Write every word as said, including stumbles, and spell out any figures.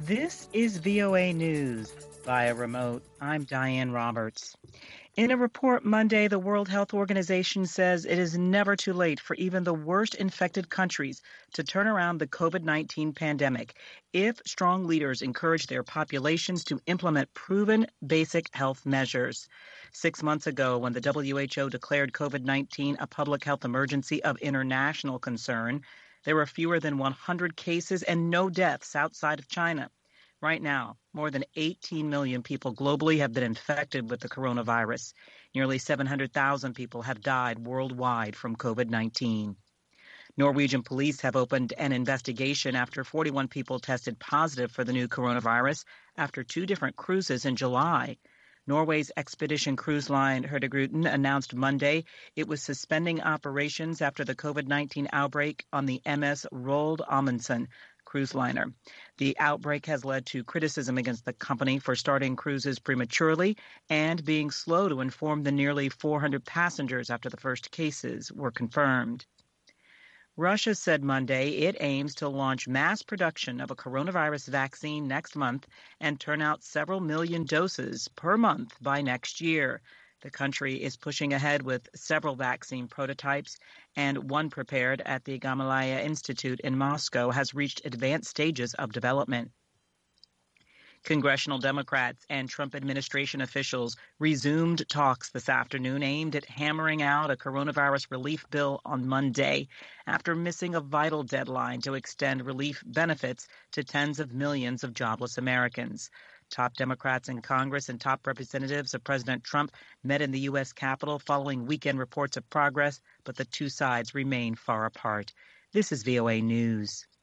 This is V O A News via remote. I'm Diane Roberts. In a report Monday, the World Health Organization says it is never too late for even the worst infected countries to turn around the COVID nineteen pandemic if strong leaders encourage their populations to implement proven basic health measures. Six months ago, when the W H O declared COVID nineteen a public health emergency of international concern, there were fewer than one hundred cases and no deaths outside of China. Right now, more than eighteen million people globally have been infected with the coronavirus. Nearly seven hundred thousand people have died worldwide from COVID nineteen. Norwegian police have opened an investigation after forty-one people tested positive for the new coronavirus after two different cruises in July. Norway's expedition cruise line Hurtigruten announced Monday it was suspending operations after the COVID nineteen outbreak on the M S Roald Amundsen cruise liner. The outbreak has led to criticism against the company for starting cruises prematurely and being slow to inform the nearly four hundred passengers after the first cases were confirmed. Russia said Monday it aims to launch mass production of a coronavirus vaccine next month and turn out several million doses per month by next year. The country is pushing ahead with several vaccine prototypes, and one prepared at the Gamaleya Institute in Moscow has reached advanced stages of development. Congressional Democrats and Trump administration officials resumed talks this afternoon aimed at hammering out a coronavirus relief bill on Monday after missing a vital deadline to extend relief benefits to tens of millions of jobless Americans. Top Democrats in Congress and top representatives of President Trump met in the U S Capitol following weekend reports of progress, but the two sides remain far apart. This is V O A News.